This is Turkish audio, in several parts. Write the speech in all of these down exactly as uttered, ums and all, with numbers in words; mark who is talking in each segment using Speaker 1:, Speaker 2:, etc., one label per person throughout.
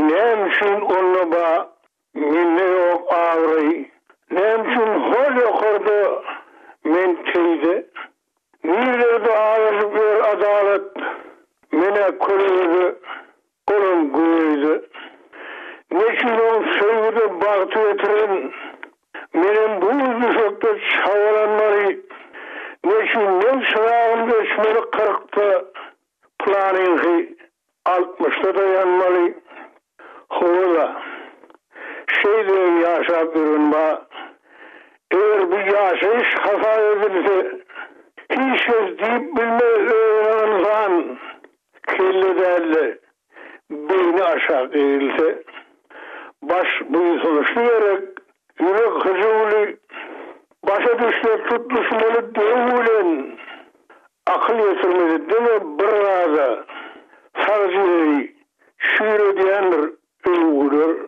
Speaker 1: Nemşin onu ba minne yok ağrı. Nemşin hol yokurdu men teyze. Nirlerde ağrı bir adalet mene kulüydü. Olum güydü. Neşin on sevgide baktı etirin. Menin bu düşükte çavalanmalı. Neşin men sırağımda içmeli kırıkta planınki altmışta dayanmalı. Hoğla şeyde yaşa bürünme. Eğer bir yaşayış hata edilse hiç söz deyip bilme öğrenansan kelle derle beyni aşağı eğilse baş buyu sonuçlayarak yürek hıcıvlı başa düşle tutuşmalı devulen akıl yetirmedi deme bir razı sarcıları şüre diyendir övgüdür.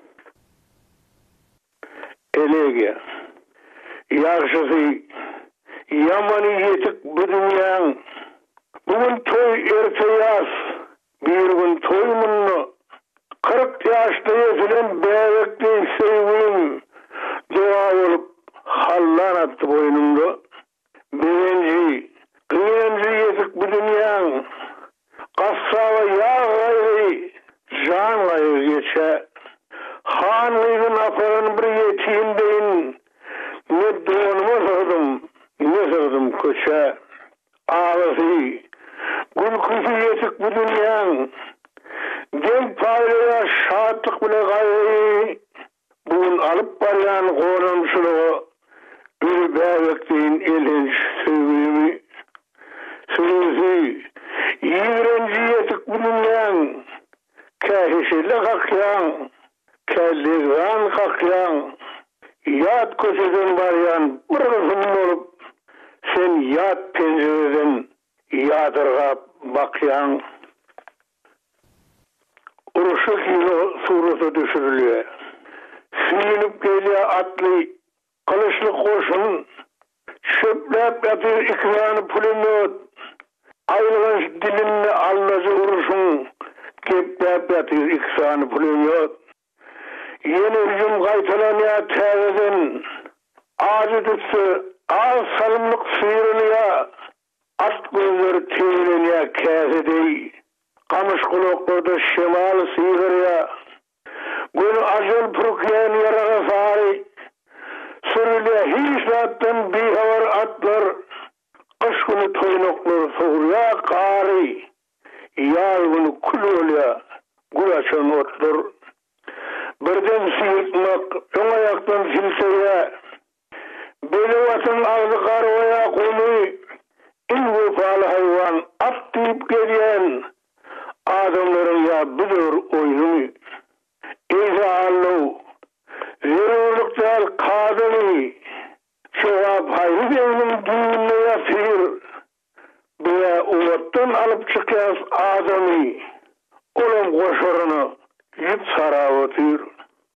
Speaker 1: Elege yarşısı yamanı yetik bu dünyanın bugün toy erte yaz bir gün toyumunlu kırk yaşta yetilen beyrekli sevgilim dua olup hallan attı boynumda. Birinci, kıyıncı yetik bu dünyanın kassava yağ gayrı can gayrı geçe. Hanlığın aparın bir yetiğindeyin ne doğunuma sığdım ne sığdım köşe. Ağlısı, gül kuşu yetik bu dünyanın denk paylaya şahatlık bile gayrı. Bugün alıp barayan korumşuluğu bir bebekliğin ilginç sevgimi. Sürüsü, yiğrenci yetik bu dünyanın kahişiyle kakyan, kelligan kakyan, yat köşeden barayan bir kızım olup sen yat pencereden yadırga bakyan. Uruşuk yılı surası düşürülüyor. Suyunup geliyor atlı kılıçlı koşun çöplep yatır ikranı pulemiyot ayrılmış dilinle allacı uruşun geplep yatır ikranı pulemiyot yeni hücum kaytalanıya teveden ağacı tutsa ağız salımlık sıyırılıyor at gözleri teğleniyor kâsedey kamış kulaklarda şemal sıyırıyor. Gün acıl pürkleyen yarağa fari, sürüle hiç zaten bir havar atlar, kış günü toynuklar soğuya kari, yağ günü kül oluya, gül açan otlar. Birden sıyırtmak, ön ayaktan silseye, beli vatın ağzı karvaya konu, in vefalı hayvan, at deyip geliyen, adamların ya bilir oyunu. İza allu, zirurluktal kadını, cevap hayri devinin düğünle yatır, veya uvattan alıp çıkıyaz adamı, oğlum koşarını yıp saravatır.